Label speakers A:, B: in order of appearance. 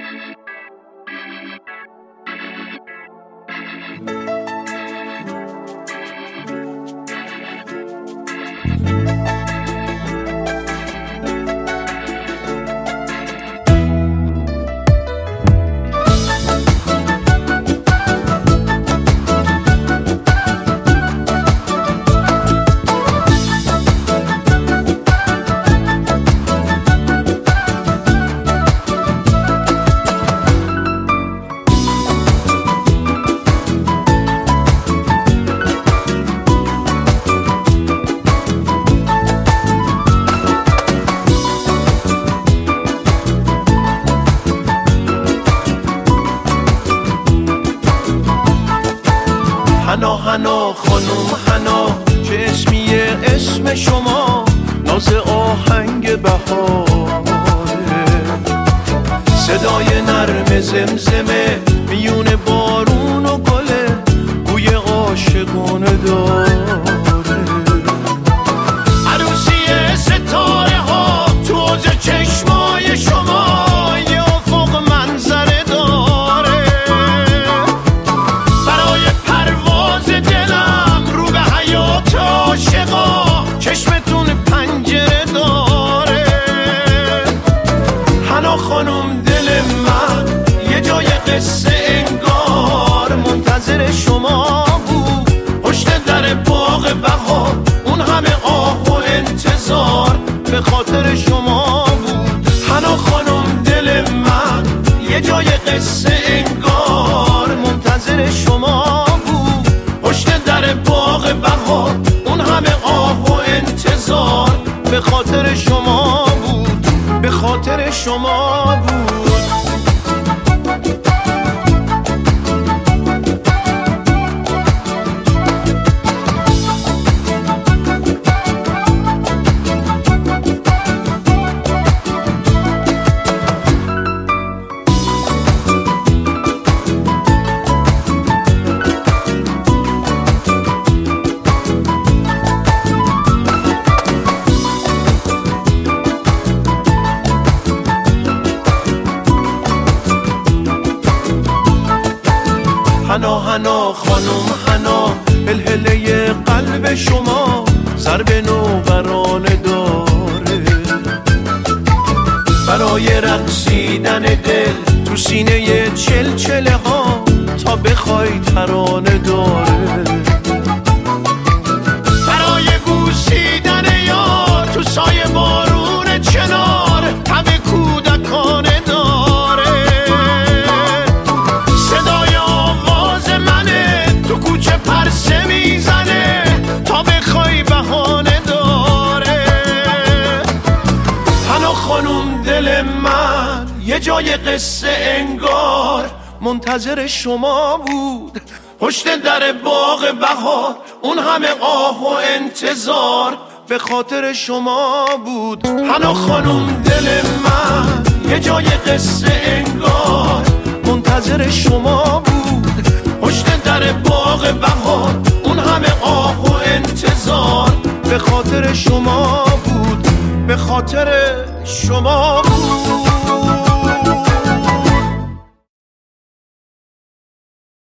A: حنا حنا خانم حنا چشمیه اسم شما ناز آهنگ بهاره، صدای نرم زمزمه میون بارون و گله بوی عاشقانه داره. عروسی ستاره ها تو حوض چشمای شما یه افق منظره داره، برای پرواز دلم رو به حیات عاشقا چشمتون پنجره داره. حنا خانم دل من یه جای قصه انگار منتظر شما بود، پشت در باغ بهار اون همه آه و انتظار به خاطر شما بود. حنا خانم دل من یه جای قصه انگار منتظر شما بود، پشت در باغ بهار اون همه آه و انتظار به خاطر شما بود، به خاطر شما بود. حنا حنا خانم حنا هلهله قلب شما ضرب نوبرانه داره، برای رقصیدن دل تو سینه چلچله ها تا بخوای ترانه داره، برای بوسیدن یار تو سایه بارون چنار تب کودکانه داره، صدای آواز منه تو کوچه پرسه میزنه تا بخوای بهانه داره. حنا خانم دل من یه جای قصه انگار منتظر شما بود، پشت در باغ بهار اون همه آه و انتظار به خاطر شما بود. حنا خانم دل من یه جای قصه انگار منتظر شما بود، پشت در باغ بهار اون همه آه و انتظار به خاطر شما بود، به خاطر شما بود.